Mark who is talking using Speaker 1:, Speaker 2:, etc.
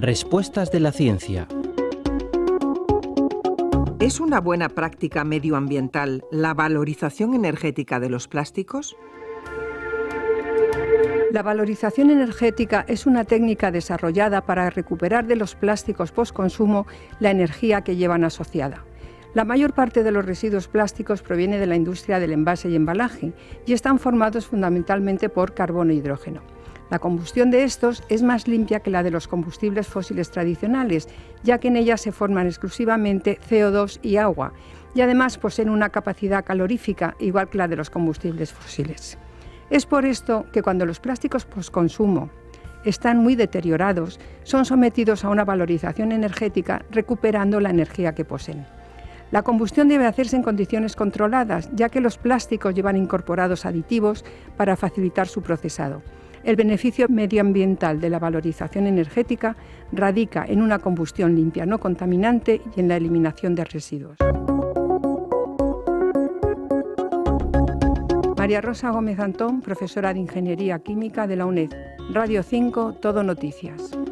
Speaker 1: Respuestas de la ciencia.
Speaker 2: ¿Es una buena práctica medioambiental la valorización energética de los plásticos?
Speaker 3: La valorización energética es una técnica desarrollada para recuperar de los plásticos postconsumo la energía que llevan asociada. La mayor parte de los residuos plásticos proviene de la industria del envase y embalaje y están formados fundamentalmente por carbono e hidrógeno. La combustión de estos es más limpia que la de los combustibles fósiles tradicionales, ya que en ellas se forman exclusivamente CO2 y agua, y además poseen una capacidad calorífica igual que la de los combustibles fósiles. Es por esto que cuando los plásticos postconsumo están muy deteriorados, son sometidos a una valorización energética recuperando la energía que poseen. La combustión debe hacerse en condiciones controladas, ya que los plásticos llevan incorporados aditivos para facilitar su procesado. El beneficio medioambiental de la valorización energética radica en una combustión limpia, no contaminante, y en la eliminación de residuos. María Rosa Gómez Antón, profesora de Ingeniería Química de la UNED. Radio 5, Todo Noticias.